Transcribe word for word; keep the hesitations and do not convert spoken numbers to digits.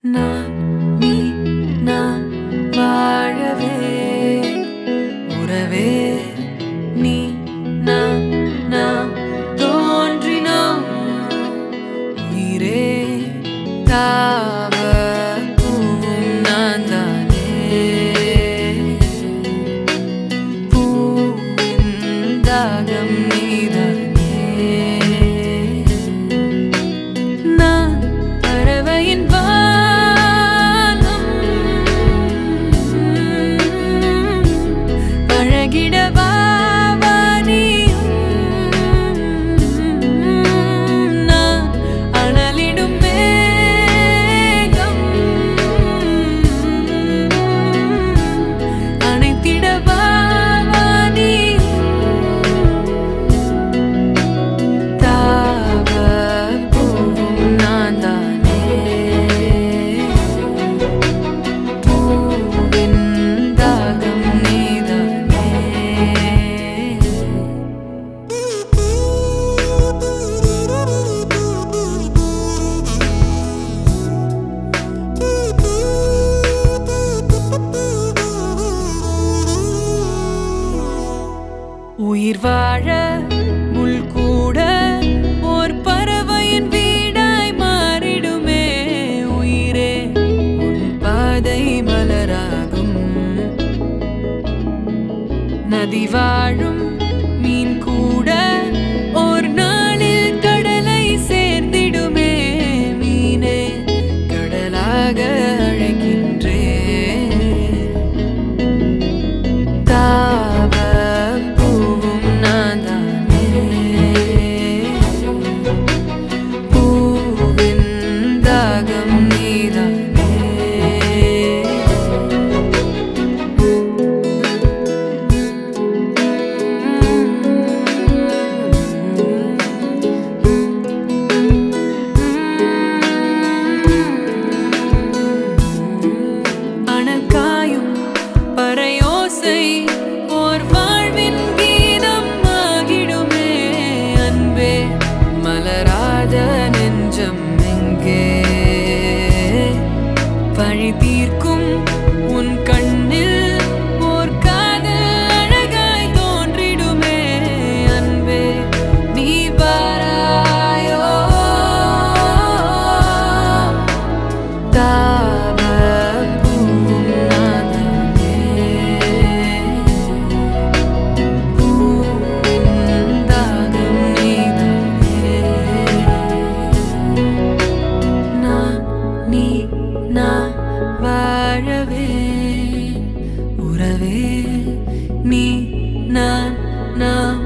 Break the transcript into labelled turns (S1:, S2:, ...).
S1: நான் நீ நான் வாழவே உறவே நீ நான் நாம் தோன்றினோம் உயிரே தாவ பூவும் நான் தானே பூவின் தாகம் நீதானே நான் பறவையின் பழகிடவா நீயும் நான் அனலிடும் மேகம் அணைத்திடவா நீயும் தாவ பூவும் நான் தானே பூவின் தாகம் நீதானே உயிர் வாழ முள் கூட ஓர் பறவையின் வீடாய் மாறிடுமே உயிரே உன் பாதை மலராகும் நதி வாழும் மீன் கூட ஓர் நாளில் கடலை சேர்ந்திடுமே மீனே கடலாக அழைக்கின்றே தாவ பூவும் நான் தானே பூவின் தாகம் நீதானே அனக்காயும் பறையோசை ஓர் வாழ்வின் கீதம் ஆகிடுமே அன்பே மலராத நெஞ்சம் எங்கே பழி தீர்க்கும் உன் கண்ணில் ஓர் காதல் அழகாய் தோன்றிடுமே அன்பே நீ வாராயோ தாவ பூவும் நான் தானே பூவின் தாகம் நீதானே நான் நீ நான் வாழவே உறவே நீ நான் நாம்